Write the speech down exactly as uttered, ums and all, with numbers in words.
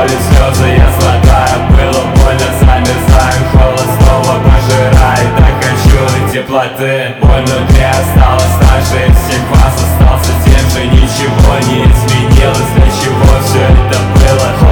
боли, слезы я слагаю. Было больно, замерзаю, холод снова пожирает. Так хочу теплоты, боль внутри осталась также. Из всех вас остался тем же, ничего не изменилось. Для чего все это было?